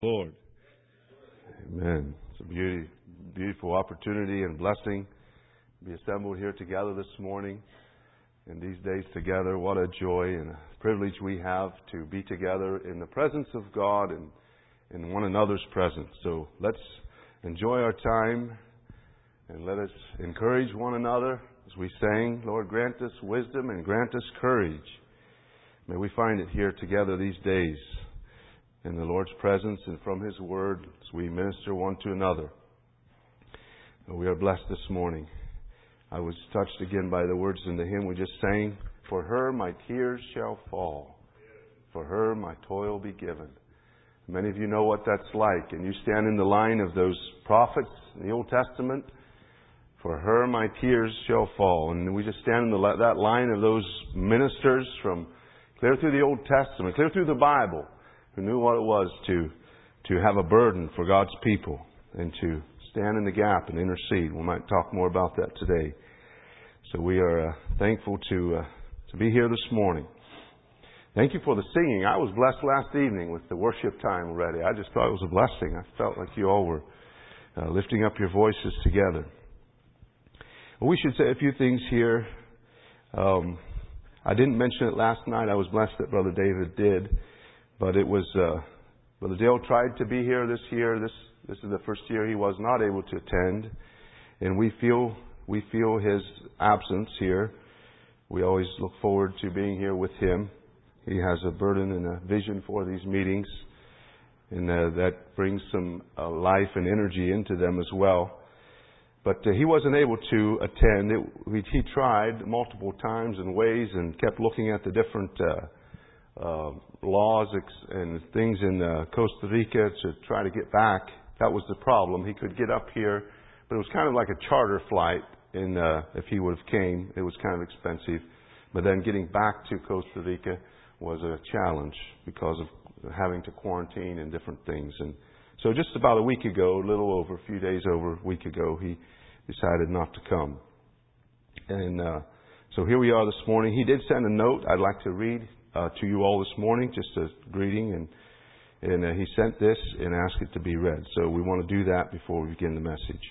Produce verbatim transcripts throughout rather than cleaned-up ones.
Lord. Amen. It's a beauty, beautiful opportunity and blessing to be assembled here together this morning. And these days together, what a joy and a privilege we have to be together in the presence of God and in one another's presence. So let's enjoy our time and let us encourage one another as we sing. Lord, grant us wisdom and grant us courage. May we find it here together these days in the Lord's presence and from His Word as we minister one to another. We are blessed this morning. I was touched again by the words in the hymn we just sang. For her my tears shall fall. For her my toil be given. Many of you know what that's like. And you stand in the line of those prophets in the Old Testament. For her my tears shall fall. And we just stand in the, that line of those ministers from clear through the Old Testament, clear through the Bible, who knew what it was to, to have a burden for God's people and to stand in the gap and intercede. We might talk more about that today. So we are uh, thankful to uh, to be here this morning. Thank you for the singing. I was blessed last evening with the worship time already. I just thought it was a blessing. I felt like you all were uh, lifting up your voices together. Well, we should say a few things here. Um, I didn't mention it last night. I was blessed that Brother David did. But it was, uh, Brother Dale tried to be here this year. This this is the first year he was not able to attend. And we feel we feel his absence here. We always look forward to being here with him. He has a burden and a vision for these meetings. And uh, that brings some uh, life and energy into them as well. But uh, he wasn't able to attend. It, we, he tried multiple times and ways and kept looking at the different Uh, Uh, laws and things in uh, Costa Rica to try to get back. That was the problem. He could get up here, but it was kind of like a charter flight. In uh, if he would have came, it was kind of expensive. But then getting back to Costa Rica was a challenge because of having to quarantine and different things. And so, just about a week ago, a little over, a few days over a week ago, he decided not to come. And uh, so here we are this morning. He did send a note I'd like to read Uh, to you all this morning, just a greeting, and and uh, he sent this and asked it to be read. So we want to do that before we begin the message.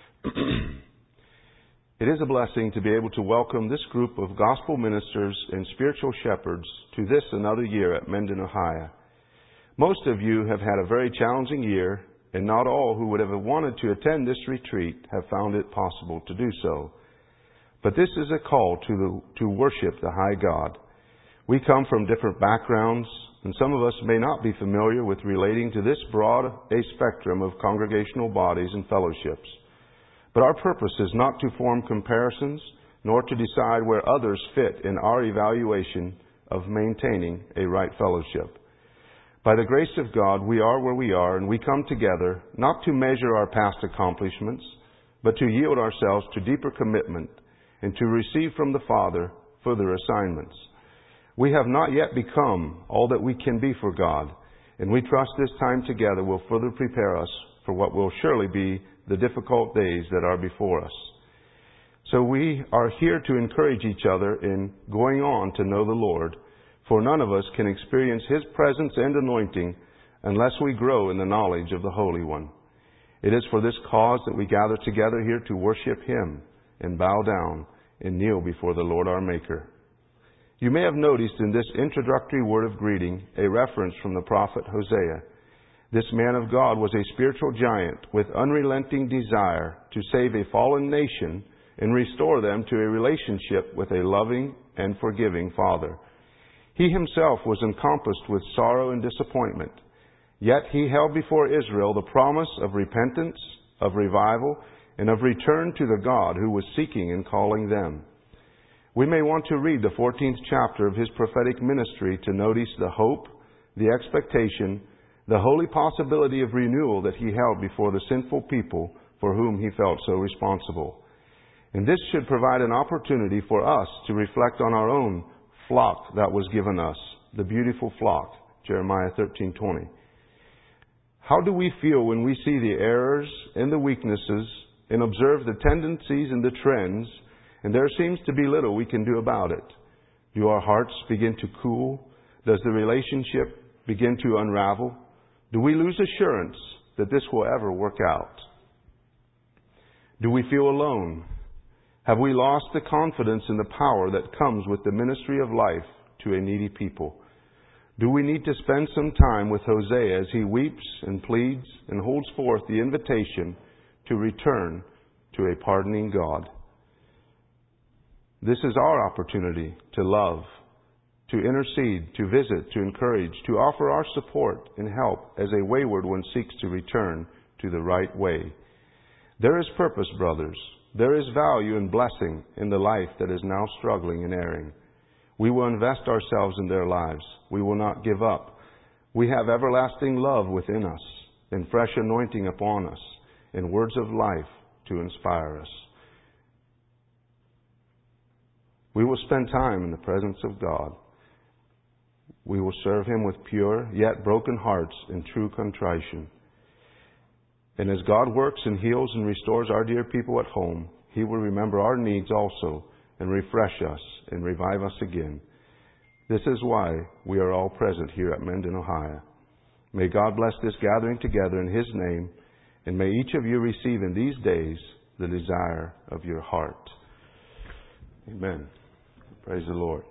It is a blessing to be able to welcome this group of gospel ministers and spiritual shepherds to this another year at Mendon, Ohio. Most of you have had a very challenging year, and not all who would have wanted to attend this retreat have found it possible to do so. But this is a call to the, to worship the high God. We come from different backgrounds, and some of us may not be familiar with relating to this broad a spectrum of congregational bodies and fellowships. But our purpose is not to form comparisons, nor to decide where others fit in our evaluation of maintaining a right fellowship. By the grace of God, we are where we are, and we come together not to measure our past accomplishments, but to yield ourselves to deeper commitment and to receive from the Father further assignments. We have not yet become all that we can be for God, and we trust this time together will further prepare us for what will surely be the difficult days that are before us. So we are here to encourage each other in going on to know the Lord, for none of us can experience His presence and anointing unless we grow in the knowledge of the Holy One. It is for this cause that we gather together here to worship Him and bow down and kneel before the Lord our Maker. You may have noticed in this introductory word of greeting a reference from the prophet Hosea. This man of God was a spiritual giant with unrelenting desire to save a fallen nation and restore them to a relationship with a loving and forgiving Father. He himself was encompassed with sorrow and disappointment, yet he held before Israel the promise of repentance, of revival, and of return to the God who was seeking and calling them. We may want to read the fourteenth chapter of his prophetic ministry to notice the hope, the expectation, the holy possibility of renewal that he held before the sinful people for whom he felt so responsible. And this should provide an opportunity for us to reflect on our own flock that was given us, the beautiful flock, Jeremiah thirteen twenty. How do we feel when we see the errors and the weaknesses and observe the tendencies and the trends, and there seems to be little we can do about it? Do our hearts begin to cool? Does the relationship begin to unravel? Do we lose assurance that this will ever work out? Do we feel alone? Have we lost the confidence in the power that comes with the ministry of life to a needy people? Do we need to spend some time with Hosea as he weeps and pleads and holds forth the invitation to return to a pardoning God? This is our opportunity to love, to intercede, to visit, to encourage, to offer our support and help as a wayward one seeks to return to the right way. There is purpose, brothers. There is value and blessing in the life that is now struggling and erring. We will invest ourselves in their lives. We will not give up. We have everlasting love within us and fresh anointing upon us and words of life to inspire us. We will spend time in the presence of God. We will serve Him with pure yet broken hearts and true contrition. And as God works and heals and restores our dear people at home, He will remember our needs also and refresh us and revive us again. This is why we are all present here at Mendon, Ohio. May God bless this gathering together in His name, and may each of you receive in these days the desire of your heart. Amen. Praise the Lord.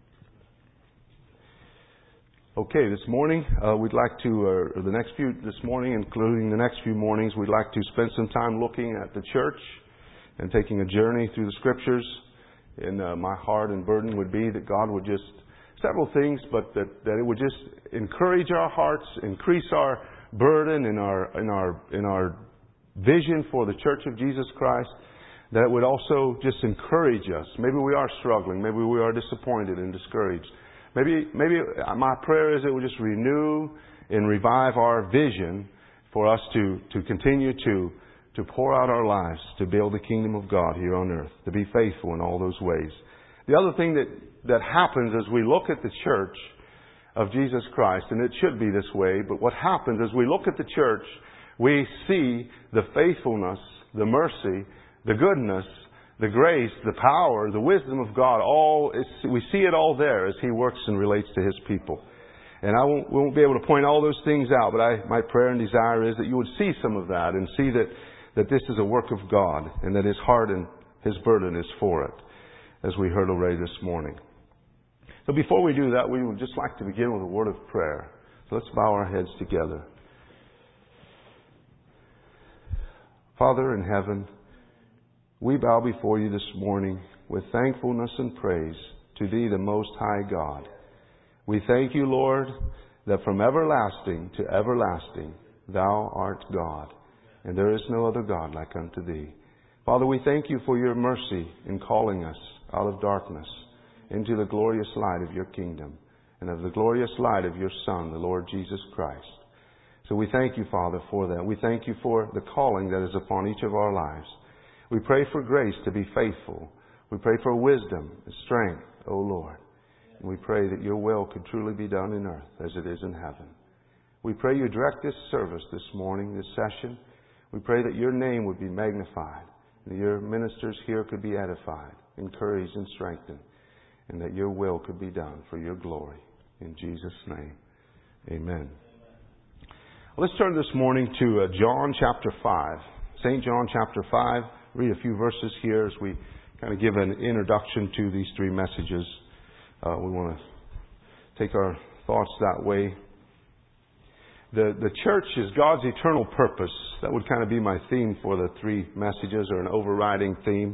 Okay, this morning uh, we'd like to, uh, or the next few, this morning, including the next few mornings, we'd like to spend some time looking at the church and taking a journey through the Scriptures. And uh, my heart and burden would be that God would just, several things, but that, that it would just encourage our hearts, increase our burden in our, in our, in our vision for the Church of Jesus Christ, that it would also just encourage us. Maybe we are struggling, maybe we are disappointed and discouraged. Maybe, maybe my prayer is it would just renew and revive our vision for us to, to continue to to pour out our lives to build the kingdom of God here on earth, to be faithful in all those ways. The other thing that, that happens as we look at the church of Jesus Christ, and it should be this way, but what happens as we look at the church, we see the faithfulness, the mercy, the goodness, the grace, the power, the wisdom of God. All we see it all there as He works and relates to His people. And I won't, we won't be able to point all those things out, but I, my prayer and desire is that you would see some of that and see that that this is a work of God and that His heart and His burden is for it, as we heard already this morning. So before we do that, we would just like to begin with a word of prayer. So let's bow our heads together. Father in heaven, we bow before You this morning with thankfulness and praise to Thee, the Most High God. We thank You, Lord, that from everlasting to everlasting Thou art God, and there is no other God like unto Thee. Father, we thank You for Your mercy in calling us out of darkness into the glorious light of Your kingdom and of the glorious light of Your Son, the Lord Jesus Christ. So we thank You, Father, for that. We thank You for the calling that is upon each of our lives. We pray for grace to be faithful. We pray for wisdom and strength, O Lord. And we pray that Your will could truly be done in earth as it is in heaven. We pray You direct this service this morning, this session. We pray that Your name would be magnified, and that Your ministers here could be edified, encouraged, and strengthened, and that Your will could be done for Your glory. In Jesus' name, amen. Well, let's turn this morning to uh, John chapter five. Saint John chapter five. Read a few verses here as we kind of give an introduction to these three messages. Uh, we want to take our thoughts that way. The, the church is God's eternal purpose. That would kind of be my theme for the three messages, or an overriding theme.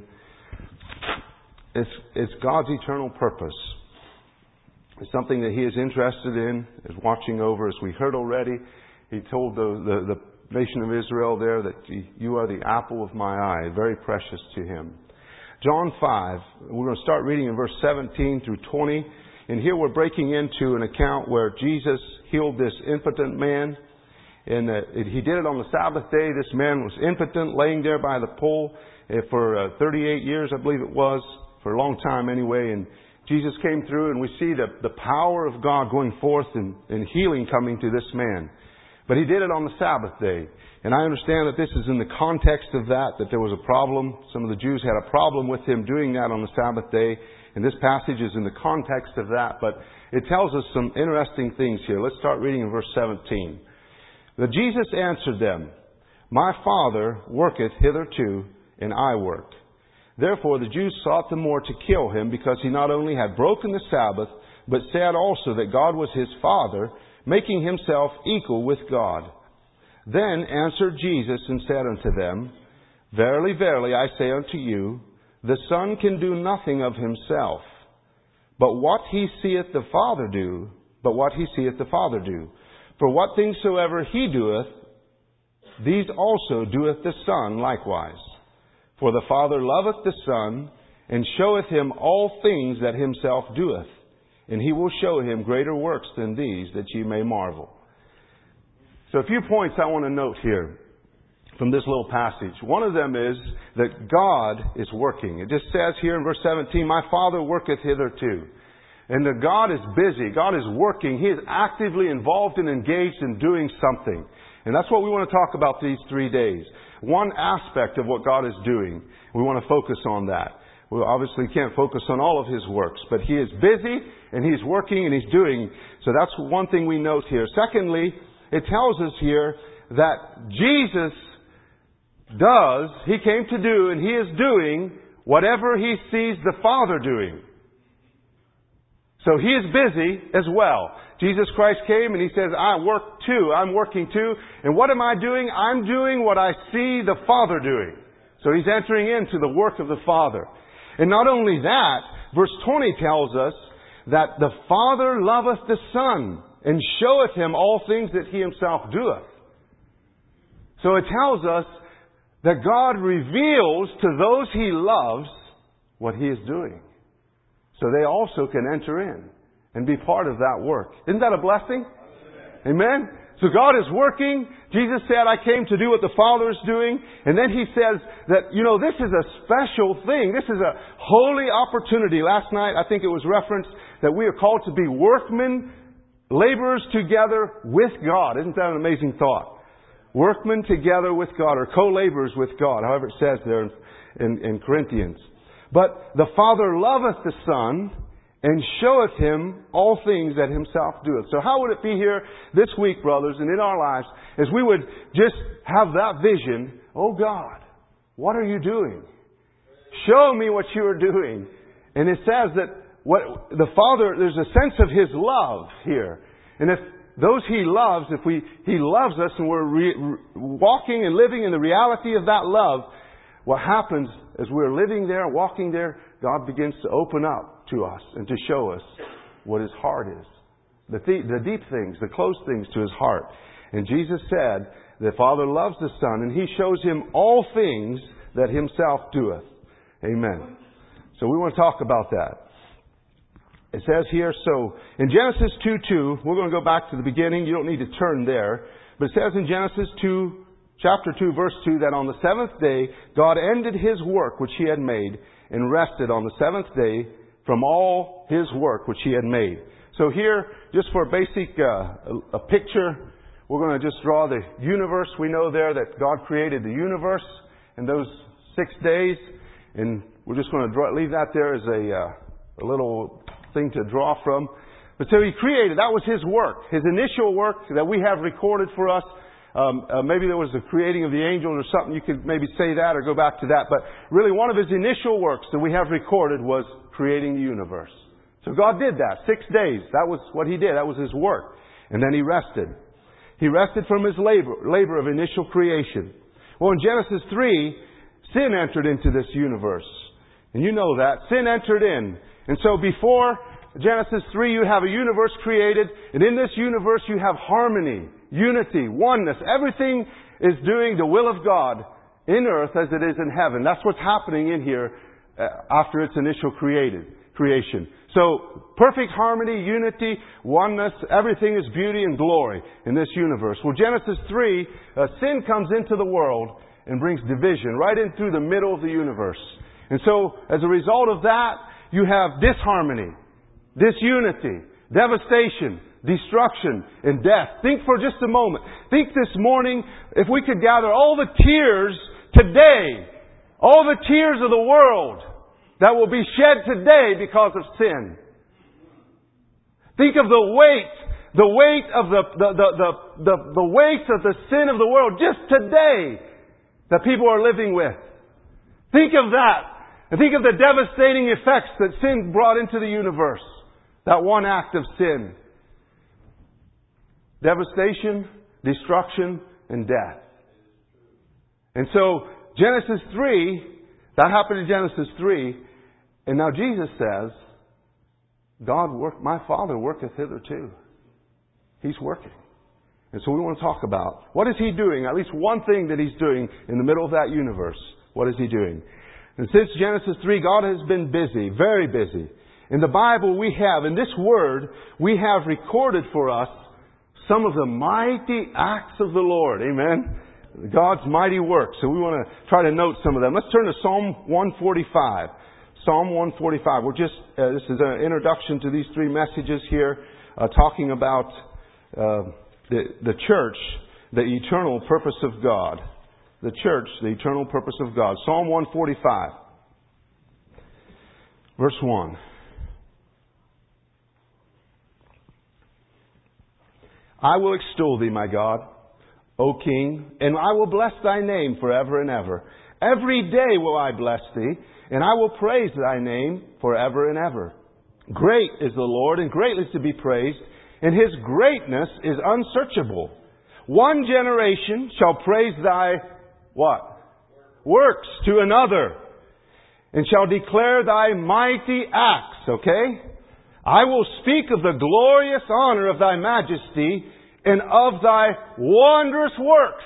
It's, it's God's eternal purpose. It's something that He is interested in, is watching over. As we heard already, He told the, the, the nation of Israel there that You are the apple of my eye, very precious to Him. John five, we're going to start reading in verse seventeen through twenty. And here we're breaking into an account where Jesus healed this impotent man. And uh, He did it on the Sabbath day. This man was impotent, laying there by the pool for uh, thirty-eight years, I believe it was, for a long time anyway. And Jesus came through, and we see the, the power of God going forth and, and healing coming to this man. But He did it on the Sabbath day. And I understand that this is in the context of that, that there was a problem. Some of the Jews had a problem with Him doing that on the Sabbath day. And this passage is in the context of that. But it tells us some interesting things here. Let's start reading in verse seventeen. But Jesus answered them, My Father worketh hitherto, and I work. Therefore the Jews sought the more to kill him, because he not only had broken the Sabbath, but said also that God was his Father, making himself equal with God. Then answered Jesus and said unto them, Verily, verily, I say unto you, the Son can do nothing of himself, but what he seeth the Father do, but what he seeth the Father do. For what things soever he doeth, these also doeth the Son likewise. For the Father loveth the Son, and showeth him all things that himself doeth. And he will show him greater works than these, that ye may marvel. So a few points I want to note here from this little passage. One of them is that God is working. It just says here in verse seventeen, My Father worketh hitherto. And that God is busy. God is working. He is actively involved and engaged in doing something. And that's what we want to talk about these three days. One aspect of what God is doing. We want to focus on that. We obviously can't focus on all of His works, but He is busy and He's working and He's doing. So that's one thing we note here. Secondly, it tells us here that Jesus does, He came to do, and He is doing whatever He sees the Father doing. So He is busy as well. Jesus Christ came and He says, I work too. I'm working too. And what am I doing? I'm doing what I see the Father doing. So He's entering into the work of the Father. And not only that, verse twenty tells us that the Father loveth the Son, and showeth Him all things that He Himself doeth. So it tells us that God reveals to those He loves what He is doing. So they also can enter in and be part of that work. Isn't that a blessing? Amen? So God is working. Jesus said, I came to do what the Father is doing. And then He says that, you know, this is a special thing. This is a holy opportunity. Last night, I think it was referenced that we are called to be workmen, laborers together with God. Isn't that an amazing thought? Workmen together with God, or co-laborers with God, however it says there in, in, in Corinthians. But the Father loveth the Son, and showeth Him all things that Himself doeth. So how would it be here this week, brothers, and in our lives, as we would just have that vision, oh God, what are you doing? Show me what you are doing. And it says that what the Father, there's a sense of His love here. And if those He loves, if we He loves us and we're re, walking and living in the reality of that love, what happens as we're living there, walking there, God begins to open up to us and to show us what His heart is. The, th- the deep things, the close things to His heart. And Jesus said, the Father loves the Son, and He shows Him all things that Himself doeth. Amen. So we want to talk about that. It says here, so in Genesis two two, we're going to go back to the beginning. You don't need to turn there. But it says in Genesis two, chapter two, verse two, that on the seventh day, God ended His work which He had made, and rested on the seventh day from all His work which He had made. So here, just for a basic uh, a, a picture, we're going to just draw the universe. We know there that God created the universe in those six days, and we're just going to draw, leave that there as a, uh, a little thing to draw from. But so He created, that was His work, His initial work that we have recorded for us. Um, uh, maybe there was the creating of the angels or something. You could maybe say that or go back to that. But really one of His initial works that we have recorded was creating the universe. So God did that. Six days. That was what He did. That was His work. And then He rested. He rested from His labor, labor of initial creation. Well, in Genesis three, sin entered into this universe. And you know that. Sin entered in. And so before Genesis three, you have a universe created. And in this universe, you have harmony, unity, oneness. Everything is doing the will of God in earth as it is in heaven. That's what's happening in here after its initial created creation. So, perfect harmony, unity, oneness, everything is beauty and glory in this universe. Well, Genesis three, uh, sin comes into the world and brings division right in through the middle of the universe. And so, as a result of that, you have disharmony, disunity, devastation, destruction, and death. Think for just a moment. Think this morning, if we could gather all the tears today, all the tears of the world that will be shed today because of sin. Think of the weight the weight of the, the, the, the, the, the weight of the sin of the world just today that people are living with. Think of that. And think of the devastating effects that sin brought into the universe. That one act of sin. Devastation, destruction, and death. And so, Genesis three, that happened in Genesis three, and now Jesus says, God work, my Father worketh hitherto. He's working. And so we want to talk about, what is He doing? At least one thing that He's doing in the middle of that universe. What is He doing? And since Genesis three, God has been busy, very busy. In the Bible we have, in this Word, we have recorded for us some of the mighty acts of the Lord. Amen? God's mighty works. So we want to try to note some of them. Let's turn to Psalm one forty-five. Psalm one forty-five. We're just, uh, this is an introduction to these three messages here, uh, talking about uh, the, the church, the eternal purpose of God. The church, the eternal purpose of God. Psalm one forty-five. Verse one. I will extol Thee, my God, O King, and I will bless Thy name forever and ever. Every day will I bless Thee, and I will praise Thy name forever and ever. Great is the Lord, and greatly to be praised, and His greatness is unsearchable. One generation shall praise Thy, what? Works to another, and shall declare Thy mighty acts, okay? I will speak of the glorious honor of Thy majesty, and of Thy wondrous works.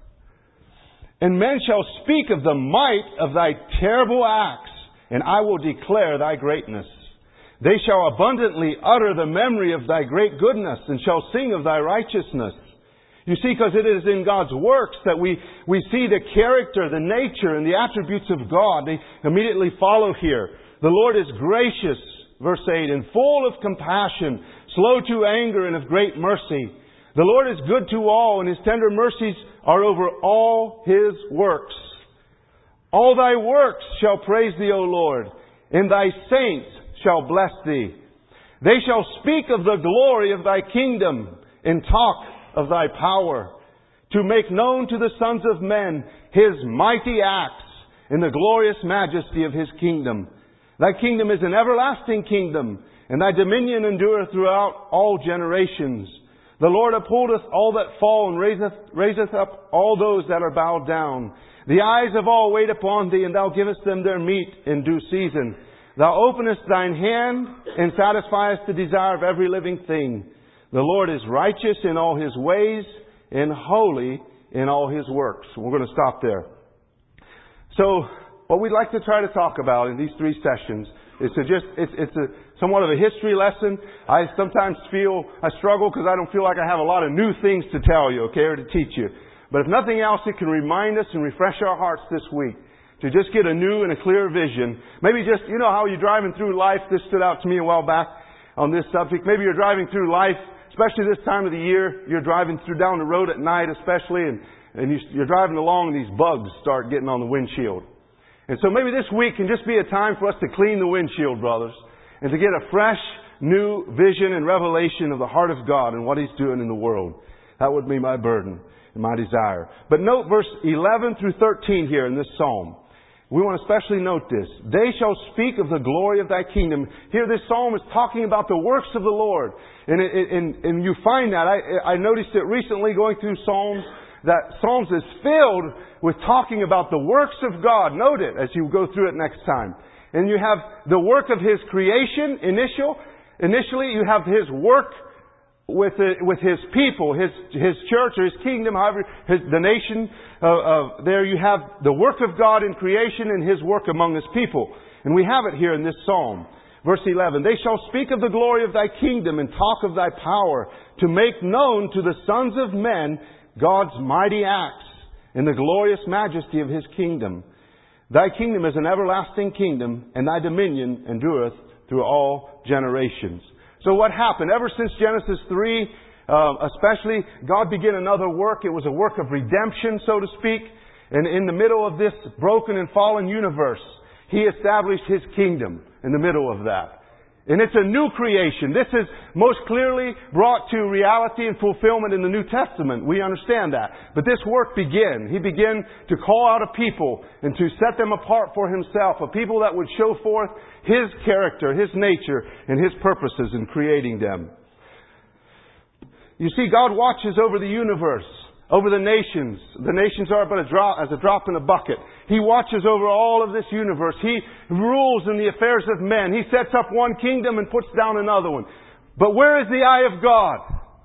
And men shall speak of the might of Thy terrible acts, and I will declare Thy greatness. They shall abundantly utter the memory of Thy great goodness, and shall sing of Thy righteousness. You see, because it is in God's works that we, we see the character, the nature, and the attributes of God. They immediately follow here. The Lord is gracious, verse eight, and full of compassion, slow to anger, and of great mercy. The Lord is good to all, and His tender mercies are over all His works. All Thy works shall praise Thee, O Lord, and Thy saints shall bless Thee. They shall speak of the glory of Thy kingdom, and talk of Thy power, to make known to the sons of men His mighty acts, and the glorious majesty of His kingdom. Thy kingdom is an everlasting kingdom, and Thy dominion endureth throughout all generations. The Lord upholdeth all that fall, and raiseth, raiseth up all those that are bowed down. The eyes of all wait upon Thee, and Thou givest them their meat in due season. Thou openest Thine hand, and satisfiest the desire of every living thing. The Lord is righteous in all His ways, and holy in all His works. We're going to stop there. So, what we'd like to try to talk about in these three sessions is to just, it's, it's a somewhat of a history lesson. I sometimes feel, I struggle because I don't feel like I have a lot of new things to tell you, okay, or to teach you. But if nothing else, it can remind us and refresh our hearts this week to just get a new and a clear vision. Maybe just, you know how you're driving through life, this stood out to me a while back on this subject. Maybe you're driving through life, especially this time of the year, you're driving through down the road at night especially, and, and you, you're driving along and these bugs start getting on the windshield. And so maybe this week can just be a time for us to clean the windshield, brothers, and to get a fresh, new vision and revelation of the heart of God and what He's doing in the world. That would be my burden and my desire. But note verse eleven through thirteen here in this psalm. We want to especially note this. They shall speak of the glory of Thy kingdom. Here this psalm is talking about the works of the Lord. And, it, and, and you find that. I, I noticed it recently going through Psalms, that Psalms is filled with talking about the works of God. Note it as you go through it next time. And you have the work of His creation, initial. Initially, you have His work with the, with His people, His His church or His kingdom, however, his, the nation. Uh, uh, there you have the work of God in creation and His work among His people. And we have it here in this psalm. Verse eleven, they shall speak of the glory of Thy kingdom and talk of Thy power, to make known to the sons of men God's mighty acts and the glorious majesty of His kingdom. Thy kingdom is an everlasting kingdom, and Thy dominion endureth through all generations. So what happened? Ever since Genesis three, uh, especially, God began another work. It was a work of redemption, so to speak. And in the middle of this broken and fallen universe, He established His kingdom in the middle of that. And it's a new creation. This is most clearly brought to reality and fulfillment in the New Testament. We understand that. But this work began. He began to call out a people and to set them apart for Himself. A people that would show forth His character, His nature, and His purposes in creating them. You see, God watches over the universe, over the nations. The nations are but a drop, as a drop in a bucket. He watches over all of this universe. He rules in the affairs of men. He sets up one kingdom and puts down another one. But where is the eye of God?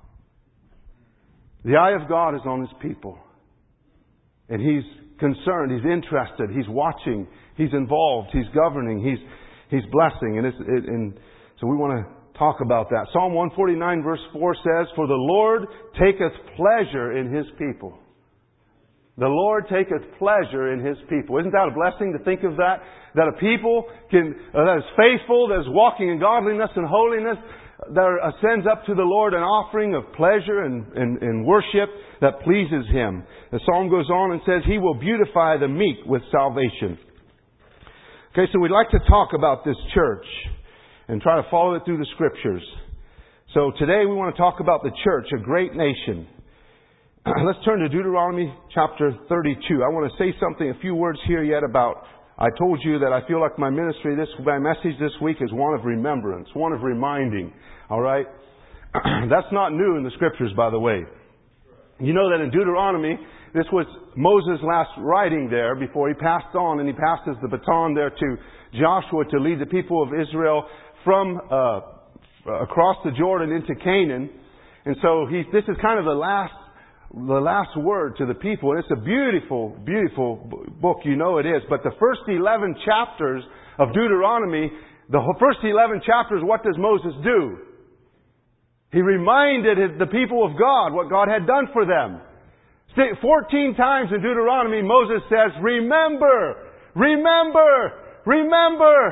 The eye of God is on His people. And He's concerned. He's interested. He's watching. He's involved. He's governing. He's He's blessing. And, it's, it, and so we want to talk about that. Psalm one forty-nine verse four says, "For the Lord taketh pleasure in His people." The Lord taketh pleasure in His people. Isn't that a blessing to think of that? That a people can, uh, that is faithful, that is walking in godliness and holiness, that ascends up to the Lord an offering of pleasure and, and, and worship that pleases Him. The psalm goes on and says, "He will beautify the meek with salvation." Okay, so we'd like to talk about this church and try to follow it through the Scriptures. So today we want to talk about the church, a great nation. Let's turn to Deuteronomy chapter thirty-two. I want to say something, a few words here yet about, I told you that I feel like my ministry, this my message this week is one of remembrance, one of reminding. All right? That's not new in the Scriptures, by the way. You know that in Deuteronomy, this was Moses' last writing there before he passed on, and he passes the baton there to Joshua to lead the people of Israel from uh, across the Jordan into Canaan. And so he, this is kind of the last the last word to the people. And it's a beautiful, beautiful book. You know it is. But the first eleven chapters of Deuteronomy, the first eleven chapters, what does Moses do? He reminded the people of God what God had done for them. fourteen times in Deuteronomy, Moses says, "Remember, remember, remember."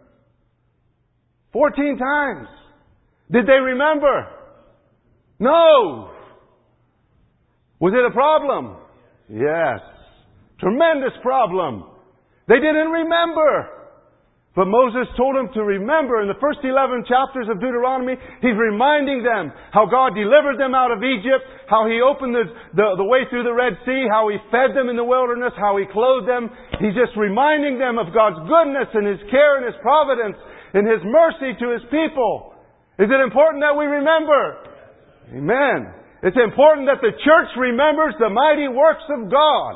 fourteen times. Did they remember? No. Was it a problem? Yes. Tremendous problem. They didn't remember. But Moses told them to remember. In the first eleven chapters of Deuteronomy, he's reminding them how God delivered them out of Egypt, how He opened the, the, the way through the Red Sea, how He fed them in the wilderness, how He clothed them. He's just reminding them of God's goodness and His care and His providence and His mercy to His people. Is it important that we remember? Amen. It's important that the church remembers the mighty works of God.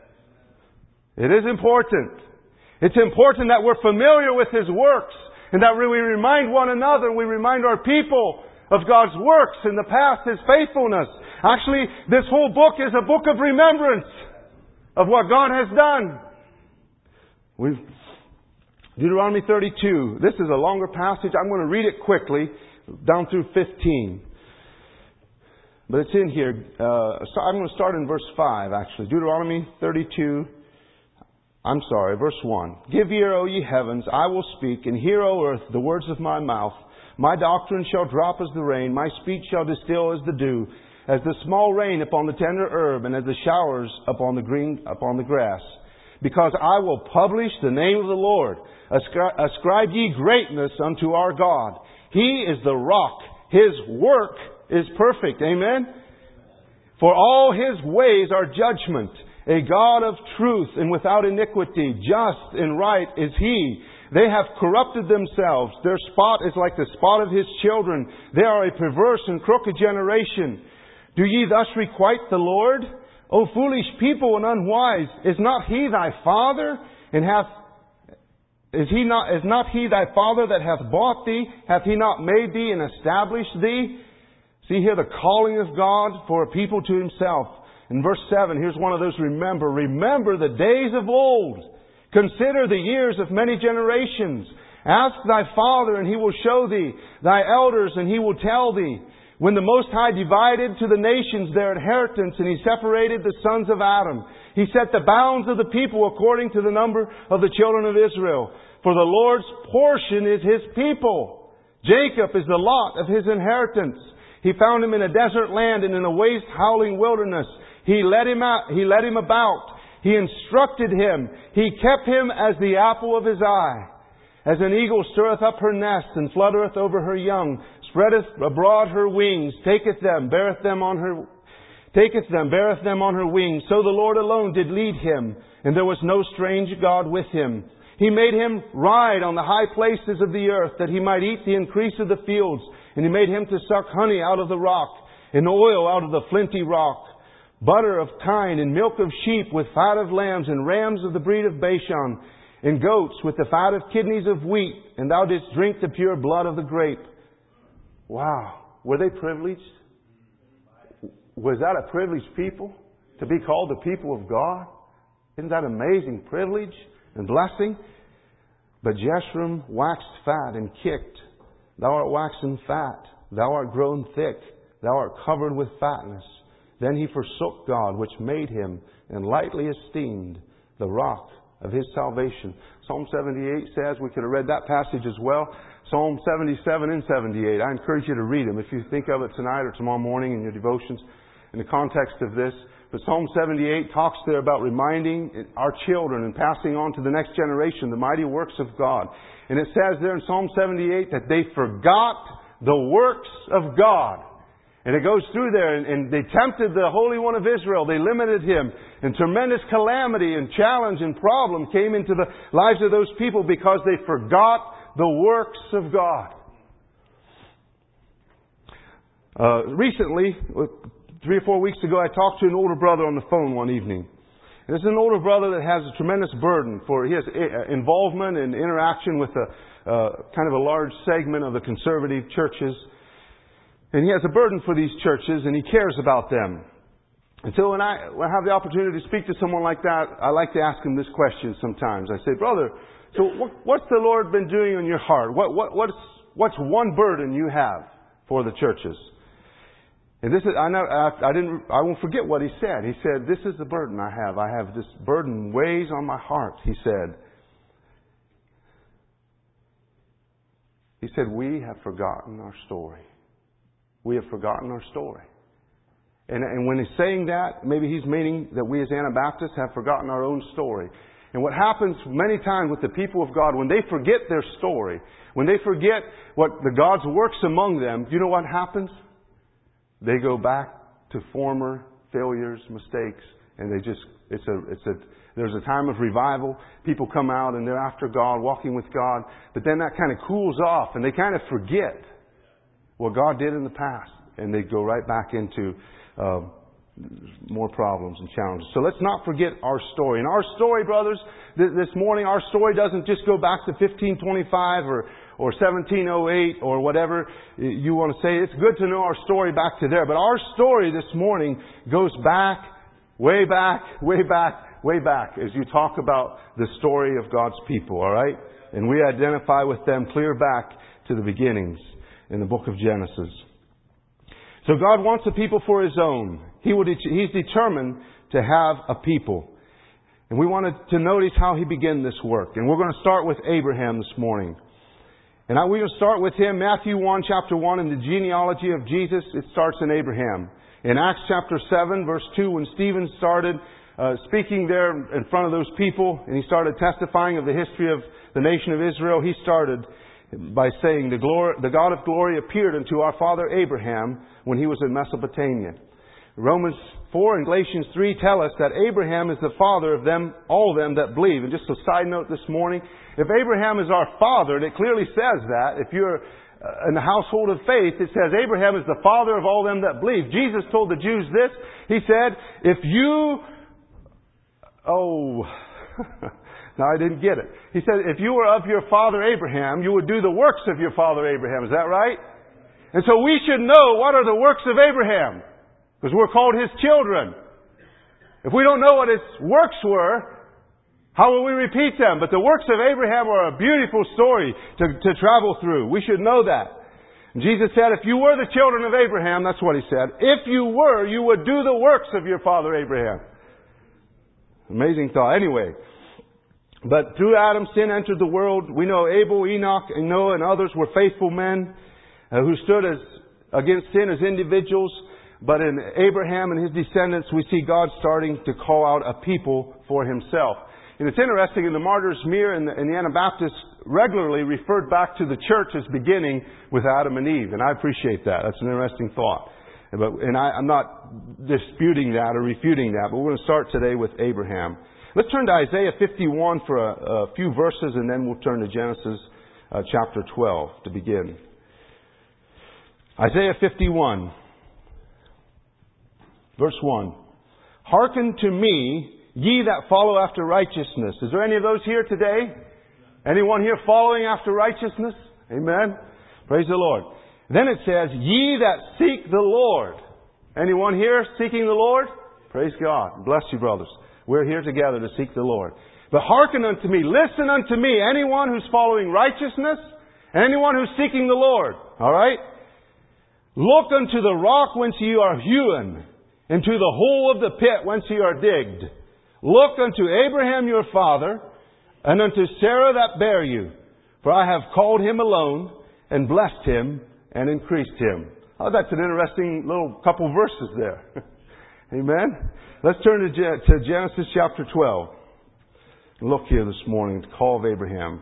It is important. It's important that we're familiar with His works and that we remind one another, we remind our people of God's works in the past, His faithfulness. Actually, this whole book is a book of remembrance of what God has done. We've, Deuteronomy thirty-two. This is a longer passage. I'm going to read it quickly, down through fifteen. But it's in here. Uh, so I'm going to start in verse five, actually. Deuteronomy thirty-two. I'm sorry, verse one. "Give ear, O ye heavens, I will speak, and hear, O earth, the words of my mouth. My doctrine shall drop as the rain, my speech shall distill as the dew, as the small rain upon the tender herb, and as the showers upon the green upon the grass. Because I will publish the name of the Lord. Ascri- ascribe ye greatness unto our God. He is the rock. His work is perfect." Amen? "For all His ways are judgment. A God of truth and without iniquity, just and right is He. They have corrupted themselves. Their spot is like the spot of His children. They are a perverse and crooked generation. Do ye thus requite the Lord? O foolish people and unwise, is not He thy Father? And hath is He not is not He thy Father that hath bought thee? Hath He not made thee and established thee?" See here the calling of God for a people to Himself. In verse seven, here's one of those remember. "Remember the days of old. Consider the years of many generations. Ask thy father, and he will show thee. Thy elders, and he will tell thee. When the Most High divided to the nations their inheritance, and He separated the sons of Adam, He set the bounds of the people according to the number of the children of Israel. For the Lord's portion is His people. Jacob is the lot of His inheritance. He found him in a desert land and in a waste howling wilderness. He led him out, He led him about. He instructed him. He kept him as the apple of His eye. As an eagle stirreth up her nest, and fluttereth over her young, spreadeth abroad her wings, taketh them, beareth them on her taketh them, beareth them on her wings. So the Lord alone did lead him, and there was no strange God with him. He made him ride on the high places of the earth, that he might eat the increase of the fields. And He made him to suck honey out of the rock, and oil out of the flinty rock, butter of kine, and milk of sheep, with fat of lambs, and rams of the breed of Bashan, and goats with the fat of kidneys of wheat, and thou didst drink the pure blood of the grape. Wow. Were they privileged? Was that a privileged people? To be called the people of God? Isn't that amazing privilege and blessing? But Jeshurun waxed fat and kicked. Thou art waxen fat. Thou art grown thick. Thou art covered with fatness. Then he forsook God, which made him, and lightly esteemed the rock of his salvation. Psalm seventy-eight says, we could have read that passage as well. Psalm seventy-seven and seventy-eight. I encourage you to read them if you think of it tonight or tomorrow morning in your devotions in the context of this. But Psalm seventy-eight talks there about reminding our children and passing on to the next generation the mighty works of God. And it says there in Psalm seventy-eight that they forgot the works of God. And it goes through there, and, and they tempted the Holy One of Israel. They limited Him. And tremendous calamity and challenge and problem came into the lives of those people because they forgot the works of God. Uh, recently, three or four weeks ago, I talked to an older brother on the phone one evening. And this is an older brother that has a tremendous burden for his involvement and interaction with a uh, kind of a large segment of the conservative churches. And he has a burden for these churches, and he cares about them. And so when I, when I have the opportunity to speak to someone like that, I like to ask him this question sometimes. I say, brother, so what, what's the Lord been doing in your heart? What, what, what's, what's one burden you have for the churches? And this is, I know, I, I didn't, I won't forget what he said. He said, this is the burden I have. I have this burden weighs on my heart. He said, he said, we have forgotten our story. We have forgotten our story. And, and when he's saying that, maybe he's meaning that we as Anabaptists have forgotten our own story. And what happens many times with the people of God, when they forget their story, when they forget what the God's works among them, you know what happens? They go back to former failures, mistakes, and they just, it's a, it's a, there's a time of revival. People come out and they're after God, walking with God, but then that kind of cools off and they kind of forget what God did in the past, and they go right back into uh, more problems and challenges. So let's not forget our story. And our story, brothers, th- this morning, our story doesn't just go back to fifteen twenty-five or, or seventeen oh eight or whatever you want to say. It's good to know our story back to there. But our story this morning goes back, way back, way back, way back as you talk about the story of God's people, all right? And we identify with them clear back to the beginnings in the book of Genesis. So God wants a people for His own. He would, He's determined to have a people. And we wanted to notice how He began this work. And we're going to start with Abraham this morning. And I, we're going to start with him, Matthew one, chapter one, in the genealogy of Jesus. It starts in Abraham. In Acts chapter seven, verse two, when Stephen started uh, speaking there in front of those people, and he started testifying of the history of the nation of Israel, he started by saying, the, glory, the God of glory appeared unto our father Abraham when he was in Mesopotamia. Romans four and Galatians three tell us that Abraham is the father of them, all them that believe. And just a side note this morning, if Abraham is our father, and it clearly says that, if you're in the household of faith, it says Abraham is the father of all them that believe. Jesus told the Jews this. He said, if you... Oh... No, I didn't get it. He said, if you were of your father Abraham, you would do the works of your father Abraham. Is that right? And so we should know what are the works of Abraham. Because we're called his children. If we don't know what his works were, how will we repeat them? But the works of Abraham are a beautiful story to, to travel through. We should know that. And Jesus said, if you were the children of Abraham, that's what he said. If you were, you would do the works of your father Abraham. Amazing thought. Anyway. But through Adam, sin entered the world. We know Abel, Enoch, and Noah, and others were faithful men uh, who stood as against sin as individuals. But in Abraham and his descendants, we see God starting to call out a people for Himself. And it's interesting, in the Martyr's Mirror and the, in the Anabaptist regularly referred back to the church as beginning with Adam and Eve. And I appreciate that. That's an interesting thought. But, and I, I'm not disputing that or refuting that, but we're going to start today with Abraham. Let's turn to Isaiah fifty-one for a, a few verses, and then we'll turn to Genesis uh, chapter twelve to begin. Isaiah fifty-one, verse one. Hearken to me, ye that follow after righteousness. Is there any of those here today? Anyone here following after righteousness? Amen. Praise the Lord. Then it says, ye that seek the Lord. Anyone here seeking the Lord? Praise God. Bless you, brothers. We're here together to seek the Lord. But hearken unto me, listen unto me, anyone who's following righteousness, and anyone who's seeking the Lord. All right? Look unto the rock whence you are hewn, into the hole of the pit whence ye are digged. Look unto Abraham your father, and unto Sarah that bare you. For I have called him alone, and blessed him, and increased him. Oh, that's an interesting little couple verses there. Amen? Let's turn to, Je- to Genesis chapter twelve. Look here this morning, the call of Abraham.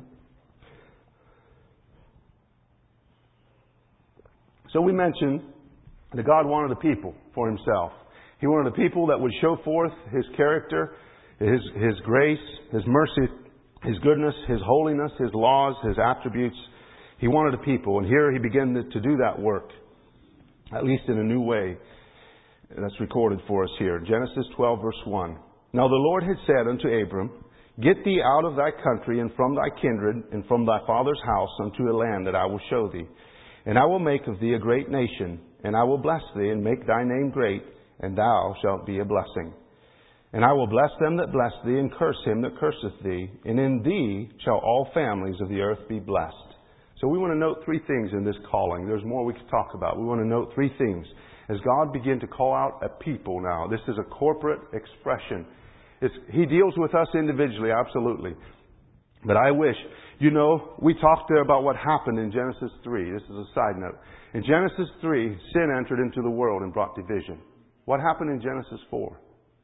So we mentioned that God wanted a people for Himself. He wanted a people that would show forth His character, His, His grace, His mercy, His goodness, His holiness, His laws, His attributes. He wanted a people, and here He began to do that work, at least in a new way. That's recorded for us here. Genesis twelve, verse one. Now the Lord had said unto Abram, Get thee out of thy country, and from thy kindred, and from thy father's house, unto a land that I will show thee. And I will make of thee a great nation, and I will bless thee, and make thy name great, and thou shalt be a blessing. And I will bless them that bless thee, and curse him that curseth thee, and in thee shall all families of the earth be blessed. So we want to note three things in this calling. There's more we could talk about. We want to note three things. As God began to call out a people now, this is a corporate expression. It's, he deals with us individually, absolutely. But I wish, you know, we talked there about what happened in Genesis three. This is a side note. In Genesis three, sin entered into the world and brought division. What happened in Genesis four?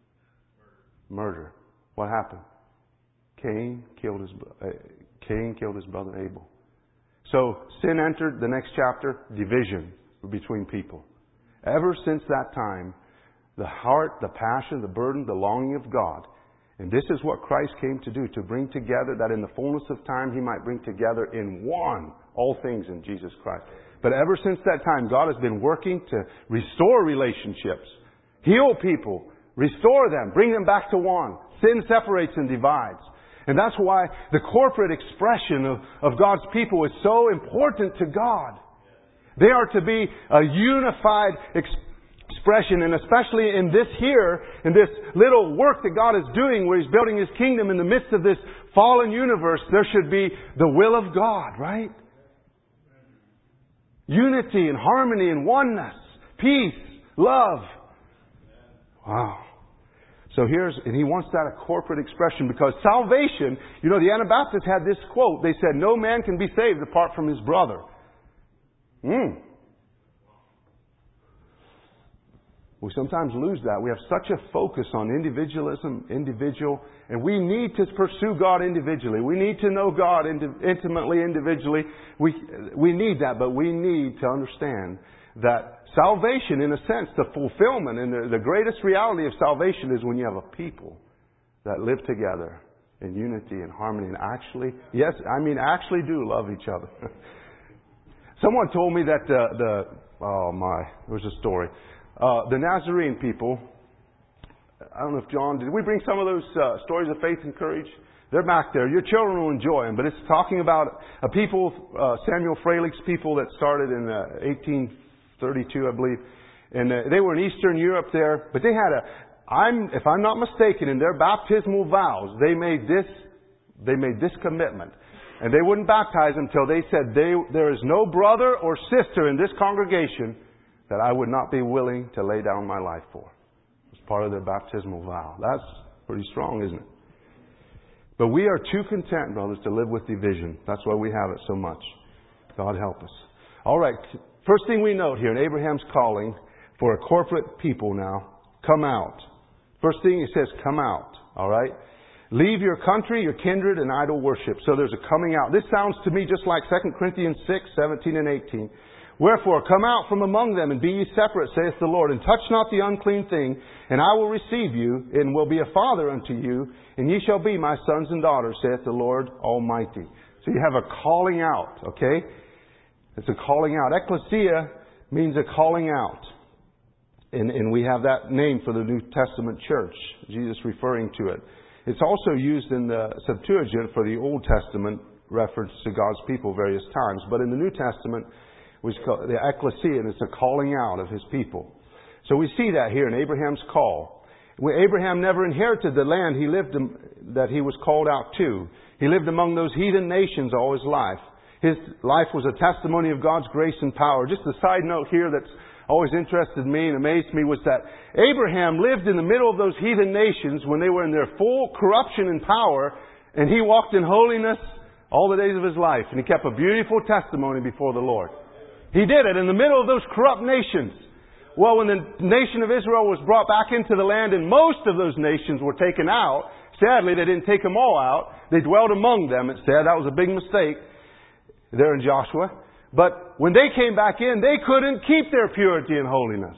Murder. What happened? Cain killed his, uh, Cain killed his brother Abel. So sin entered the next chapter, division between people. Ever since that time, the heart, the passion, the burden, the longing of God. And this is what Christ came to do, to bring together, that in the fullness of time He might bring together in one all things in Jesus Christ. But ever since that time, God has been working to restore relationships, heal people, restore them, bring them back to one. Sin separates and divides. And that's why the corporate expression of, of God's people is so important to God. They are to be a unified expression. Expression, and especially in this here, in this little work that God is doing where He's building His kingdom in the midst of this fallen universe, there should be the will of God, right? Unity and harmony and oneness, peace, love. Wow. So here's, and He wants that a corporate expression, because salvation, you know, the Anabaptists had this quote. They said, no man can be saved apart from his brother. Hmm. We sometimes lose that. We have such a focus on individualism, individual, and we need to pursue God individually. We need to know God intimately, individually. We, we need that, but we need to understand that salvation, in a sense, the fulfillment and the, the greatest reality of salvation is when you have a people that live together in unity and harmony and actually, yes, I mean actually do love each other. Someone told me that the, the oh my, there was a story. Uh, the Nazarene people, I don't know if John, did we bring some of those uh, stories of faith and courage? They're back there. Your children will enjoy them. But it's talking about a people, uh, Samuel Freilich's people that started in uh, eighteen thirty-two, I believe. And uh, they were in Eastern Europe there. But they had a, I'm, if I'm not mistaken, in their baptismal vows, they made this, they made this commitment. And they wouldn't baptize until they said, they, there is no brother or sister in this congregation that I would not be willing to lay down my life for. It's part of their baptismal vow. That's pretty strong, isn't it? But we are too content, brothers, to live with division. That's why we have it so much. God help us. All right. First thing we note here in Abraham's calling for a corporate people now, come out. First thing he says, come out. All right. Leave your country, your kindred, and idol worship. So there's a coming out. This sounds to me just like Second Corinthians six, seventeen and eighteen. Wherefore, come out from among them, and be ye separate, saith the Lord, and touch not the unclean thing, and I will receive you, and will be a father unto you, and ye shall be my sons and daughters, saith the Lord Almighty. So you have a calling out, okay? It's a calling out. Ecclesia means a calling out. And, and we have that name for the New Testament church, Jesus referring to it. It's also used in the Septuagint for the Old Testament reference to God's people various times. But in the New Testament, which is called the ecclesia, and it's a calling out of His people. So we see that here in Abraham's call. When Abraham never inherited the land he lived that he was called out to. He lived among those heathen nations all his life. His life was a testimony of God's grace and power. Just a side note here that's always interested me and amazed me was that Abraham lived in the middle of those heathen nations when they were in their full corruption and power, and he walked in holiness all the days of his life, and he kept a beautiful testimony before the Lord. He did it in the middle of those corrupt nations. Well, when the nation of Israel was brought back into the land and most of those nations were taken out, sadly they didn't take them all out. They dwelled among them, it said. That was a big mistake there in Joshua. But when they came back in, they couldn't keep their purity and holiness.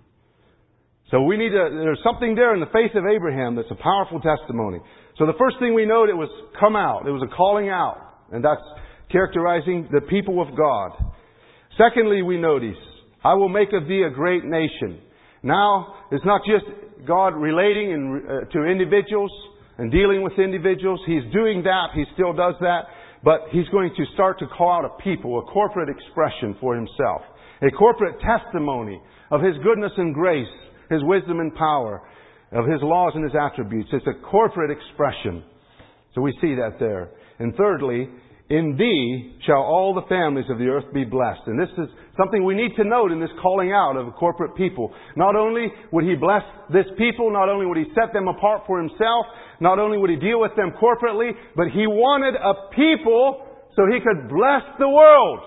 So we need to, there's something there in the faith of Abraham that's a powerful testimony. So the first thing we note, it was come out. It was a calling out. And that's characterizing the people of God. Secondly, we notice, I will make of thee a great nation. Now, it's not just God relating in, uh, to individuals and dealing with individuals. He's doing that. He still does that. But He's going to start to call out a people, a corporate expression for Himself. A corporate testimony of His goodness and grace, His wisdom and power, of His laws and His attributes. It's a corporate expression. So we see that there. And thirdly, in thee shall all the families of the earth be blessed. And this is something we need to note in this calling out of a corporate people. Not only would He bless this people, not only would He set them apart for Himself, not only would He deal with them corporately, but He wanted a people so He could bless the world.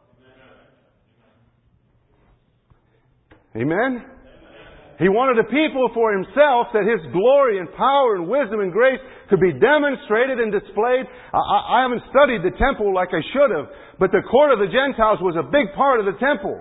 Amen? He wanted a people for Himself that His glory and power and wisdom and grace could be demonstrated and displayed. I, I haven't studied the temple like I should have, but the court of the Gentiles was a big part of the temple.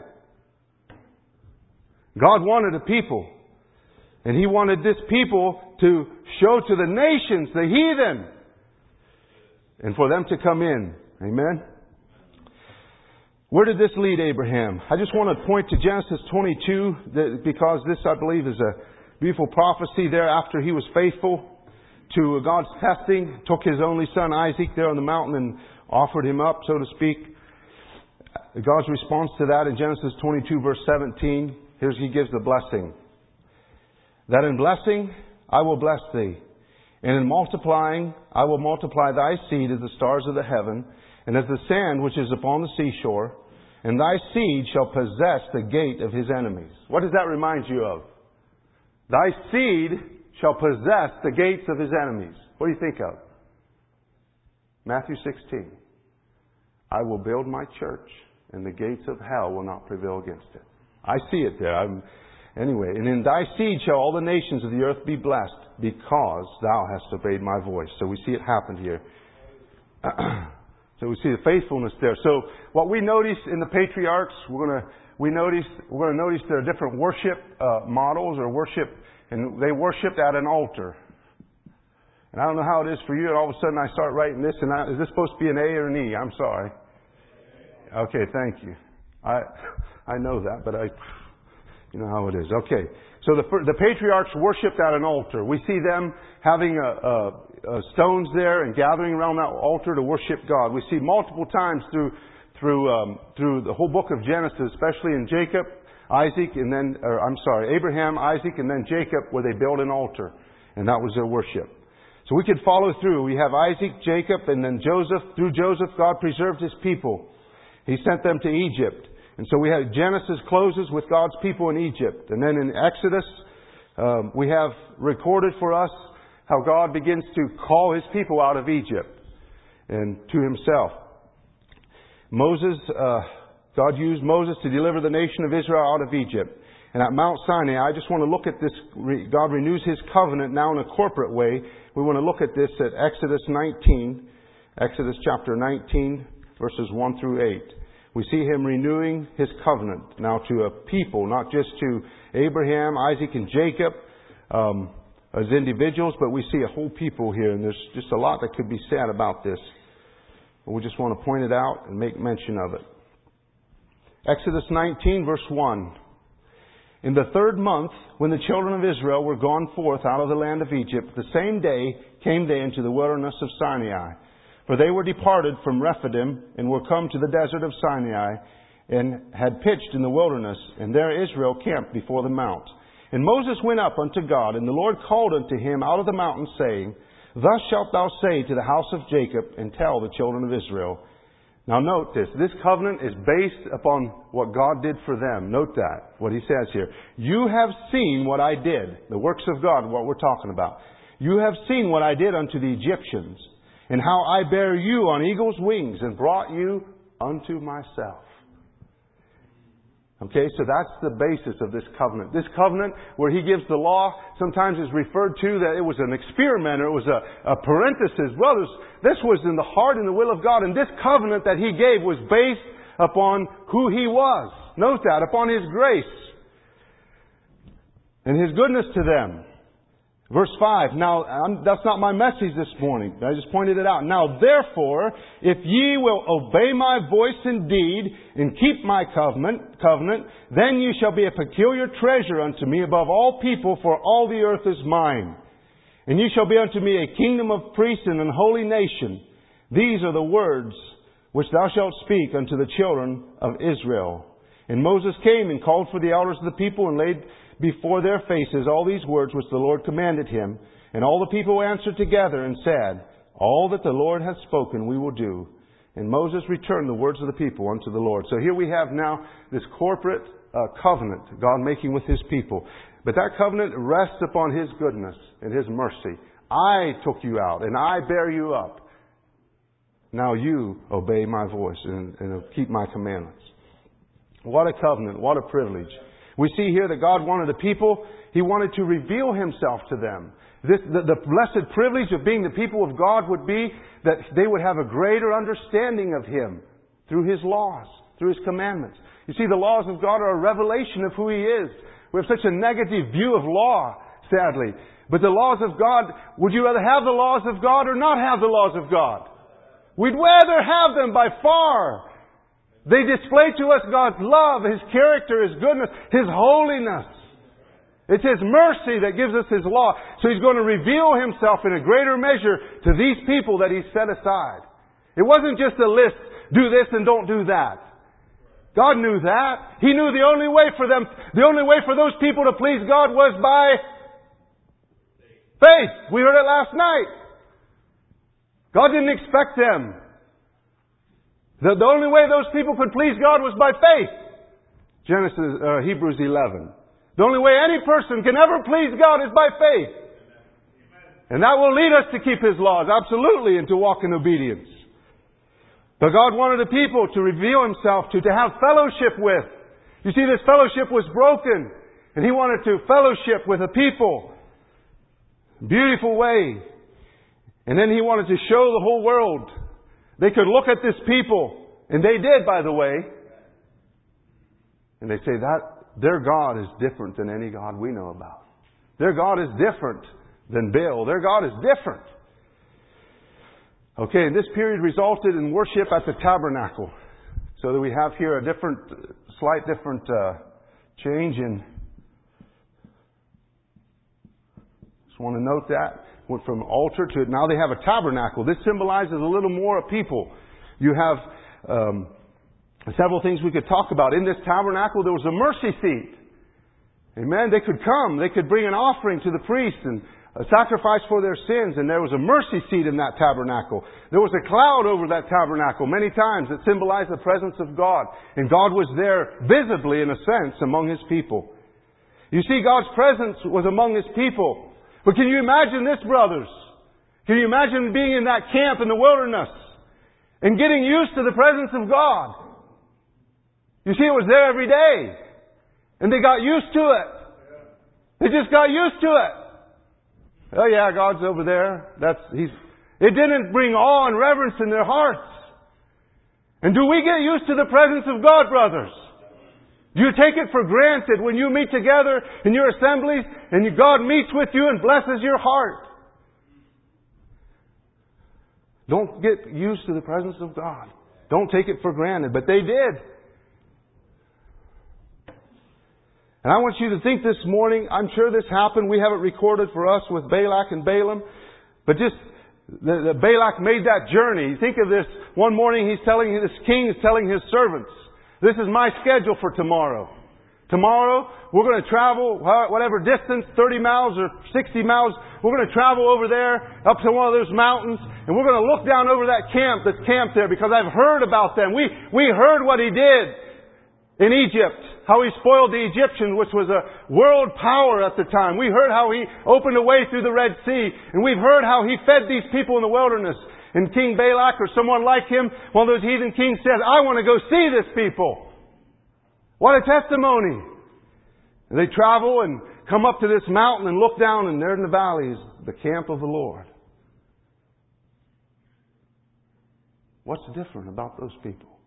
God wanted a people. And He wanted this people to show to the nations, the heathen, and for them to come in. Amen? Where did this lead Abraham? I just want to point to Genesis twenty-two, because this, I believe, is a beautiful prophecy there after he was faithful to God's testing, took his only son Isaac there on the mountain and offered him up, so to speak. God's response to that in Genesis twenty-two, verse seventeen, here's He gives the blessing. That in blessing I will bless thee, and in multiplying I will multiply thy seed as the stars of the heaven, and as the sand which is upon the seashore, and thy seed shall possess the gate of his enemies. What does that remind you of? Thy seed shall possess the gates of his enemies. What do you think of? Matthew sixteen. I will build my church, and the gates of hell will not prevail against it. I see it there. I'm, anyway, and in thy seed shall all the nations of the earth be blessed, because thou hast obeyed my voice. So we see it happen here. So we see the faithfulness there. So what we notice in the patriarchs, we're going to we notice we're going to notice there are different worship uh, models or worship, and they worshipped at an altar. And I don't know how it is for you, and all of a sudden I start writing this, and I, is this supposed to be an A or an E? I'm sorry. Okay, thank you. I I know that, but I you know how it is. Okay, so the the patriarchs worshipped at an altar. We see them having a, a Uh, stones there and gathering around that altar to worship God. We see multiple times through through um, through the whole book of Genesis, especially in Jacob, Isaac, and then or I'm sorry, Abraham, Isaac, and then Jacob, where they built an altar, and that was their worship. So we could follow through. We have Isaac, Jacob, and then Joseph. Through Joseph, God preserved His people. He sent them to Egypt, and so we have Genesis closes with God's people in Egypt, and then in Exodus um, we have recorded for us how God begins to call His people out of Egypt and to Himself. Moses, uh, God used Moses to deliver the nation of Israel out of Egypt. And at Mount Sinai, I just want to look at this. God renews His covenant now in a corporate way. We want to look at this at Exodus nineteen. Exodus chapter nineteen, verses one through eight. We see Him renewing His covenant now to a people, not just to Abraham, Isaac, and Jacob um, as individuals, but we see a whole people here. And there's just a lot that could be said about this. But we just want to point it out and make mention of it. Exodus nineteen, verse one. In the third month, when the children of Israel were gone forth out of the land of Egypt, the same day came they into the wilderness of Sinai. For they were departed from Rephidim, and were come to the desert of Sinai, and had pitched in the wilderness, and there Israel camped before the mount. And Moses went up unto God, and the Lord called unto him out of the mountain, saying, Thus shalt thou say to the house of Jacob, and tell the children of Israel. Now note this. This covenant is based upon what God did for them. Note that, what He says here. You have seen what I did. The works of God, what we're talking about. You have seen what I did unto the Egyptians, and how I bare you on eagle's wings, and brought you unto myself. Okay, so that's the basis of this covenant. This covenant, where He gives the law, sometimes is referred to that it was an experiment, or it was a, a parenthesis. Well, this was in the heart and the will of God. And this covenant that He gave was based upon who He was. Note that, upon His grace and His goodness to them. Verse five. Now, I'm, that's not my message this morning. I just pointed it out. Now, therefore, if ye will obey my voice indeed, and keep my covenant, covenant, then ye shall be a peculiar treasure unto me above all people, for all the earth is mine. And ye shall be unto me a kingdom of priests and an holy nation. These are the words which thou shalt speak unto the children of Israel. And Moses came and called for the elders of the people, and laid before their faces all these words which the Lord commanded him. And all the people answered together and said, All that the Lord hath spoken we will do. And Moses returned the words of the people unto the Lord. So here we have now this corporate uh, covenant God making with His people. But that covenant rests upon His goodness and His mercy. I took you out and I bear you up. Now you obey my voice and, and keep my commandments. What a covenant. What a privilege. We see here that God wanted a people. He wanted to reveal Himself to them. This, the, the blessed privilege of being the people of God would be that they would have a greater understanding of Him through His laws, through His commandments. You see, the laws of God are a revelation of who He is. We have such a negative view of law, sadly. But the laws of God, would you rather have the laws of God or not have the laws of God? We'd rather have them by far. They display to us God's love, His character, His goodness, His holiness. It's His mercy that gives us His law. So He's going to reveal Himself in a greater measure to these people that He's set aside. It wasn't just a list, do this and don't do that. God knew that. He knew the only way for them, the only way for those people to please God was by faith. We heard it last night. God didn't expect them. The, the only way those people could please God was by faith. Genesis, uh, Hebrews eleven. The only way any person can ever please God is by faith. And that will lead us to keep His laws, absolutely, and to walk in obedience. But God wanted the people to reveal Himself to, to have fellowship with. You see, this fellowship was broken. And He wanted to fellowship with a people. Beautiful way. And then He wanted to show the whole world. They could look at this people, and they did, by the way, and they say that their God is different than any God we know about. Their God is different than Baal. Their God is different. Okay, and this period resulted in worship at the tabernacle. So that we have here a different, slight different uh, change in. Just want to note that. Went from altar to, now they have a tabernacle. This symbolizes a little more of people. You have um, several things we could talk about. In this tabernacle, there was a mercy seat. Amen. They could come. They could bring an offering to the priest and a sacrifice for their sins. And there was a mercy seat in that tabernacle. There was a cloud over that tabernacle many times that symbolized the presence of God. And God was there visibly, in a sense, among His people. You see, God's presence was among His people. But can you imagine this, brothers? Can you imagine being in that camp in the wilderness and getting used to the presence of God? You see, it was there every day. And they got used to it. They just got used to it. Oh yeah, God's over there. That's He's. It didn't bring awe and reverence in their hearts. And do we get used to the presence of God, brothers? Do you take it for granted when you meet together in your assemblies and God meets with you and blesses your heart? Don't get used to the presence of God. Don't take it for granted. But they did. And I want you to think this morning, I'm sure this happened. We have it recorded for us with Balak and Balaam. But just, the, the Balak made that journey. Think of this. One morning he's telling, this king is telling his servants, this is my schedule for tomorrow. Tomorrow, we're going to travel whatever distance, thirty miles or sixty miles. We're going to travel over there, up to one of those mountains, and we're going to look down over that camp that's camped there because I've heard about them. We, we heard what he did in Egypt. How he spoiled the Egyptians, which was a world power at the time. We heard how he opened a way through the Red Sea. And we've heard how he fed these people in the wilderness. And King Balak or someone like him, one of those heathen kings says, I want to go see this people. What a testimony. And they travel and come up to this mountain and look down, and there in the valley is the camp of the Lord. What's different about those people?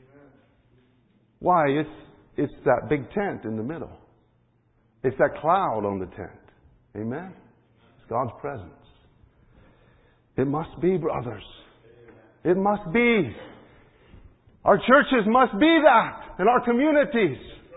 Why? It's It's that big tent in the middle. It's that cloud on the tent. Amen? It's God's presence. It must be, brothers. It must be. Our churches must be that. And our communities.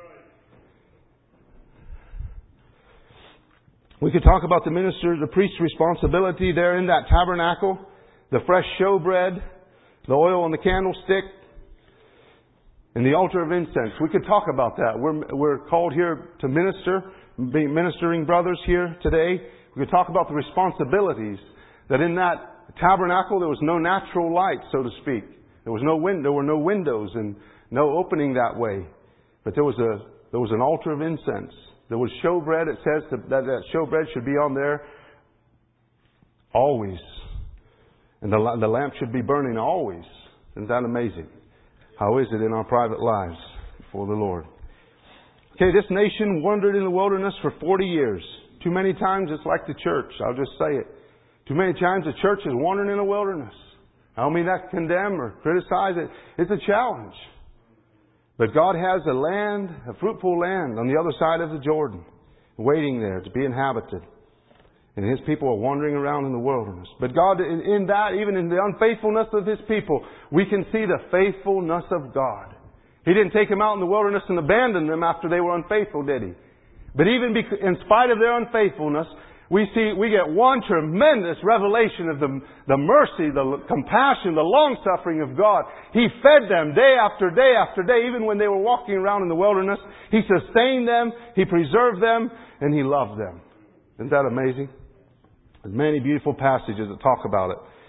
We could talk about the minister, the priest's responsibility there in that tabernacle. The fresh showbread. The oil on the candlestick. And the altar of incense. We could talk about that. We're, we're called here to minister, be ministering brothers here today. We could talk about the responsibilities that in that tabernacle there was no natural light, so to speak. There was no win- there were no windows and no opening that way. But there was a there was an altar of incense. There was showbread. It says that that, that showbread should be on there always. And the, the lamp should be burning always. Isn't that amazing? How is it in our private lives before the Lord? Okay, this nation wandered in the wilderness for forty years. Too many times it's like the church. I'll just say it. Too many times the church is wandering in the wilderness. I don't mean that to condemn or criticize it. It's a challenge. But God has a land, a fruitful land on the other side of the Jordan, waiting there to be inhabited. And His people are wandering around in the wilderness. But God, in, in that, even in the unfaithfulness of His people, we can see the faithfulness of God. He didn't take them out in the wilderness and abandon them after they were unfaithful, did He? But even in spite of their unfaithfulness, we see, we get one tremendous revelation of the, the mercy, the compassion, the long-suffering of God. He fed them day after day after day, even when they were walking around in the wilderness. He sustained them, He preserved them, and He loved them. Isn't that amazing? There's many beautiful passages that talk about it.